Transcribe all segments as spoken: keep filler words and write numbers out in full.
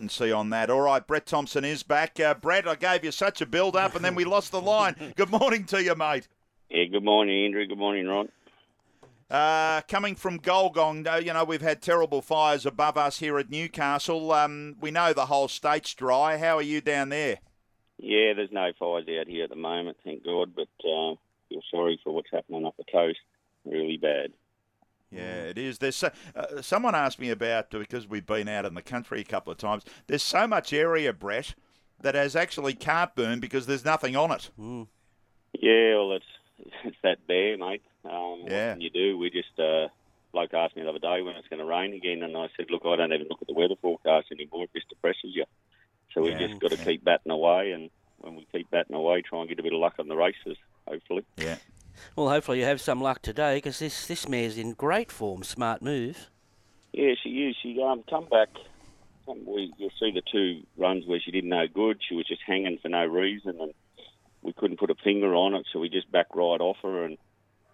and see on that. All right, Brett Thompson is back. Uh, Brett, I gave you such a build-up, and then we lost the line. Good morning to you, mate. Yeah, good morning, Andrew. Good morning, Ron. Uh, coming from Golgong, uh, you know, we've had terrible fires above us here at Newcastle. Um, we know the whole state's dry. How are you down there? Yeah, there's no fires out here at the moment, thank God, but uh, feel sorry for what's happening up the coast. Really bad. Yeah, it is. There's so, uh, someone asked me about, because we've been out in the country a couple of times, there's so much area, Brett, that has actually can't burn because there's nothing on it. Mm. Yeah, well, it's, it's that bare, mate. Um, Yeah. What can you do? We just, uh, bloke asked me the other day when it's going to rain again, and I said, look, I don't even look at the weather forecast anymore. It just depresses you. So we Yeah. just got to keep batting away, and when we keep batting away, try and get a bit of luck on the races, hopefully. Yeah. Well, hopefully you have some luck today, because this, this mare's in great form. Smart move. Yeah, she is. She um, come back. Um, we, you'll see the two runs where she did no good. She was just hanging for no reason, and we couldn't put a finger on it, so we just backed right off her and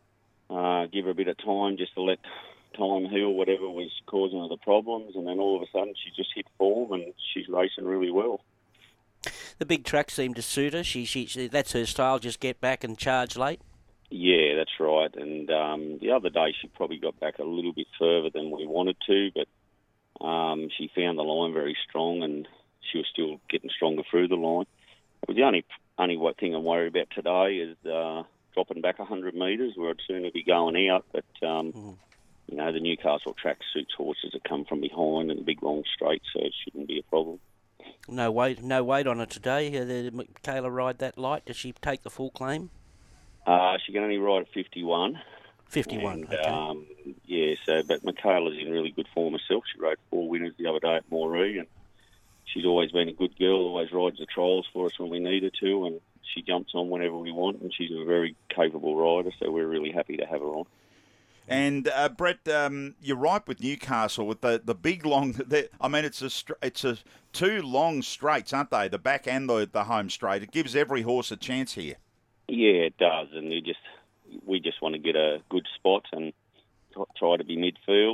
uh, give her a bit of time just to let time heal whatever was causing her the problems. And then all of a sudden she just hit form, and she's racing really well. The big track seemed to suit her. She, she, she that's her style. Just get back and charge late. Yeah, that's right. And um, the other day she probably got back a little bit further than we wanted to, but um, she found the line very strong, and she was still getting stronger through the line. But the only only what thing I'm worried about today is uh, dropping back one hundred metres, where I'd sooner be going out. But um, mm. you know, the Newcastle track suits horses that come from behind and the big long straight, so it shouldn't be a problem. No weight, no weight on her today. Uh, did Michaela ride that light? Does she take the full claim? Uh, she can only ride at fifty-one. fifty-one, and, okay. Um, yeah, so, but Michaela's in really good form herself. She rode four winners the other day at Moree, and she's always been a good girl, always rides the trials for us when we need her to, and she jumps on whenever we want, and she's a very capable rider, so we're really happy to have her on. And uh, Brett, um, you're right with Newcastle with the, the big long. The, I mean, it's a it's a two long straights, aren't they? The back and the the home straight. It gives every horse a chance here. Yeah, it does, and you just we just want to get a good spot and try to be midfield.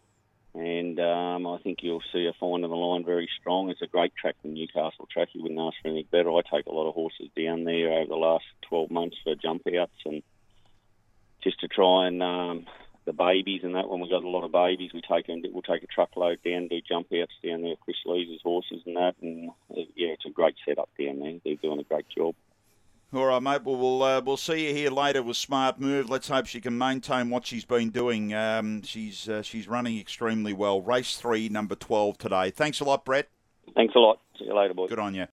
And um, I think you'll see her finding the line very strong. It's a great track, the Newcastle track. You wouldn't ask for anything better. I take a lot of horses down there over the last twelve months for jump outs, and just to try and um, the babies and that. When we've got a lot of babies, we take them. We'll take a truckload down, do jump outs down there. Chris Lee's horses and that, and uh, yeah, it's a great setup down there. They're doing a great job. All right, mate. Well, we'll uh, we'll see you here later with Smart Move. Let's hope she can maintain what she's been doing. Um, she's uh, she's running extremely well. Race three, number twelve today. Thanks a lot, Brett. Thanks a lot. See you later, boys. Good on you.